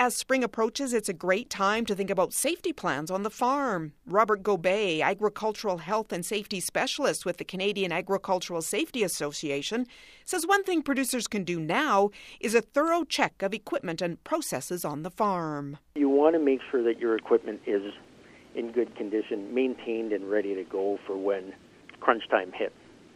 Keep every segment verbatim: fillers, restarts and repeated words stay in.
as spring approaches, it's a great time to think about safety plans on the farm. Robert Gobet, agricultural health and safety specialist with the Canadian Agricultural Safety Association, says one thing producers can do now is a thorough check of equipment and processes on the farm. You want to make sure that your equipment is in good condition, maintained and ready to go for when crunch time hits.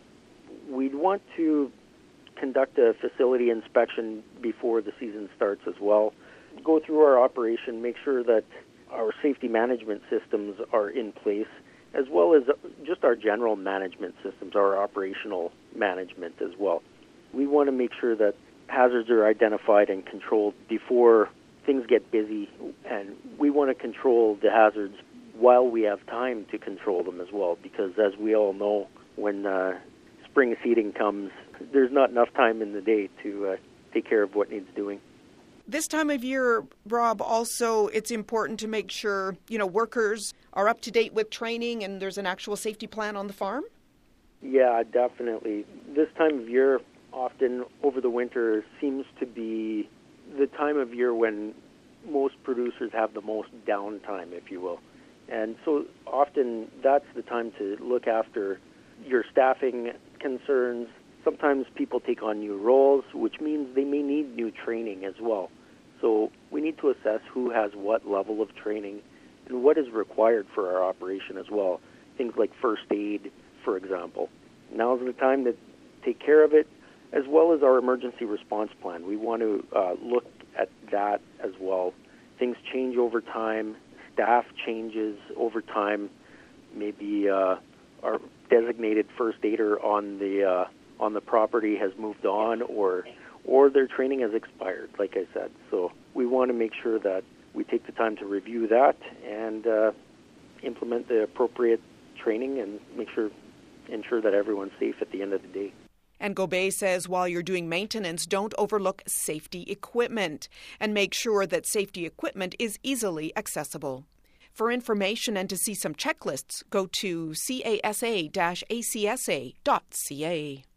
We'd want to conduct a facility inspection before the season starts as well. Go through our operation, make sure that our safety management systems are in place, as well as just our general management systems, our operational management as well. We want to make sure that hazards are identified and controlled before things get busy, and we want to control the hazards while we have time to control them as well, because as we all know, when uh, spring seeding comes, there's not enough time in the day to uh, take care of what needs doing. This time of year, Rob, also it's important to make sure, you know, workers are up to date with training and there's an actual safety plan on the farm? Yeah, definitely. This time of year, often over the winter, seems to be the time of year when most producers have the most downtime, if you will. And so often that's the time to look after your staffing concerns. Sometimes people take on new roles, which means they may need new training as well. So we need to assess who has what level of training and what is required for our operation as well. Things like first aid, for example. Now's the time to take care of it, as well as our emergency response plan. We want to uh, look at that as well. Things change over time. Staff changes over time. Maybe uh, our designated first aider on the uh, on the property has moved on, or or their training has expired, like I said. So we want to make sure that we take the time to review that and uh, implement the appropriate training and make sure ensure that everyone's safe at the end of the day. And Gobet says while you're doing maintenance, don't overlook safety equipment and make sure that safety equipment is easily accessible. For information and to see some checklists, go to casa dash a c s a dot c a.